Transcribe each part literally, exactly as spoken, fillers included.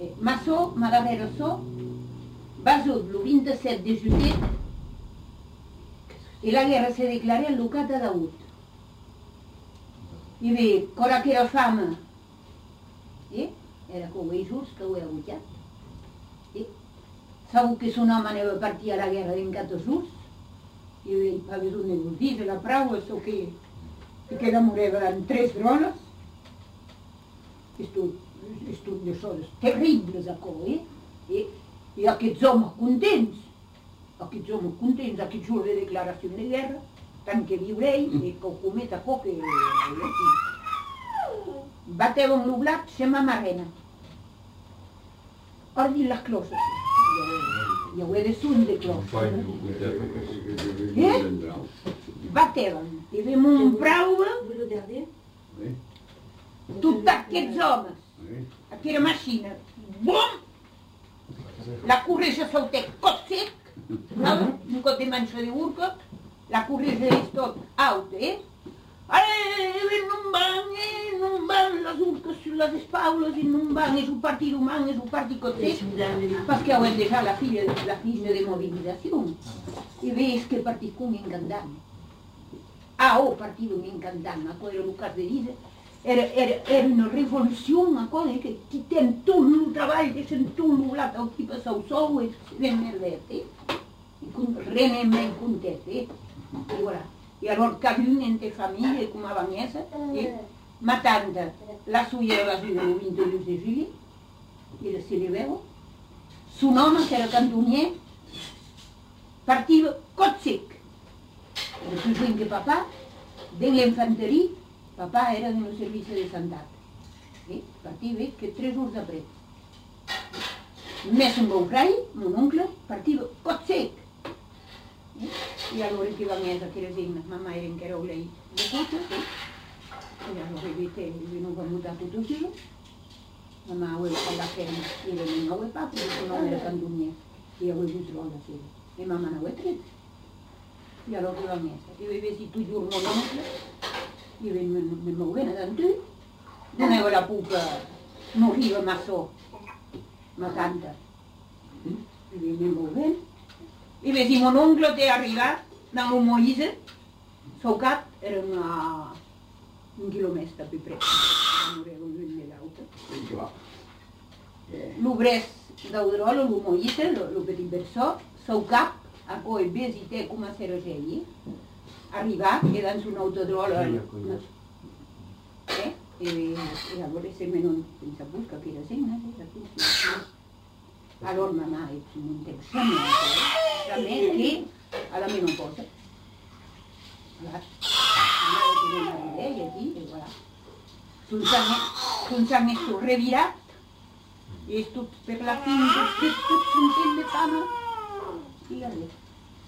Maçó, Malavera Só, basó el vint-i-set de juillet i la guerra se declara el Ducat de Daud. I bé, cora que era fama, eh? Era que ho he just, que ho he agutjat. Eh? Sabeu que son home anava a partir a la guerra d'en Catosus, i bé, pa bisogno de vos dir, la prau, so que, que la moreva en tres drones, Esto, esto de coses terribles a co, eh? I, i aquests homes contents, aquests homes contents, aquest jour de declaració de guerra, tant que viurei, i que ho cometa co que... Bateu amb l'oblat, se m'amarrena. Ordin les closes. Ja ho he de sud de closes. Eh? Bateu, i vam un prauva, tots aquests homes, aquella màquina, bum! La correja saltec cot sec, un cot de manxa de urca, la correja és tot alta, eh? Ara, non van, eh, non van les urques, les espaules, i non van, és un partit humà, és un partit cot sec, perquè ho hem deixat la filla, la filla de mobilització. I bé, és que el partit com encantant. Ah, oh, partit encantant, a quadre el cas de Lisa, Era, era, era una revolució, una cosa que qui té tot el treball, deixen tot l'oblat al qui passa el sou, és ben merdet, eh? Realment content, eh? I voilà. I llavors cada un entre família, com a vanessa, eh? Matant la suya la suya el vint-i-dos de juillet, i la se li veu. Son home, que era cantonier, partia cot sec. El plus joven que papà, de l'infanteria, Papà era en el servici de sandat. Eh? Partia bé que tres hores després. Més en meu frare, mon oncle, partia cot sec. Eh? I alhora que va més aquelles dignes, mamà eren que era olei de cotxes, eh? I alhora que no va mutar tot el dia. Mamà ho a la ferma, i era un nou papa, perquè no era cantonier. I ho he vist la seva. I mamà no ho he tret. I alhora que va més. I va veure si tu jur mon oncle, i me mouen a tu, doneu la pupa, moriva maçó, matant-te. I me mouen. I ve si mon oncle té arribat, amb un Moïse, seu cap era una... un quilomestre per pres. L'obrès d'Audrol, el Moïse, el petit versó, seu cap, a coi ves i té com a ser allí, arribar, quedant un autodrol, eh? I llavors se me no pensa buscar que era signa, eh? Allora mamà és un temps realment que a la menopausa. I aquí, i voilà. Son sang és tot revirat, i és tot per la fin, tot sentit de fama, i ja ves.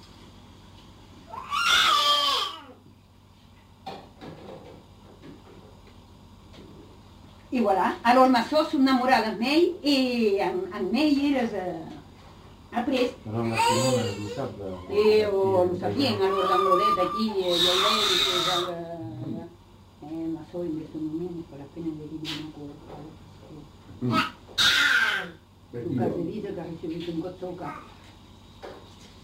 I voilà, allora Maçó s'enamorava amb ell i amb ell eres après. Però la Simona ho sap. I ho sabien, allora amb l'Odet aquí, i l'Odet, i Maçó en aquest moment, per la pena de dir una cosa. Un cas de vida que ha recibit un got seu cap.